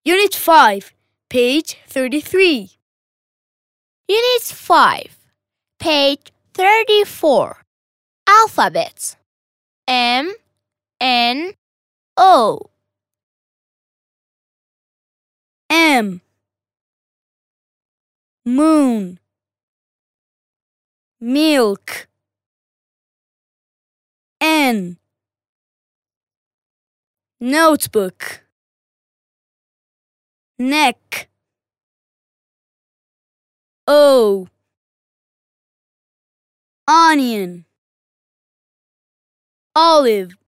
Unit 5, page 33. Unit 5, page 34. Alphabets. M, N, O. M. Moon. Milk. N. Notebook. Neck. O. Onion. Olive.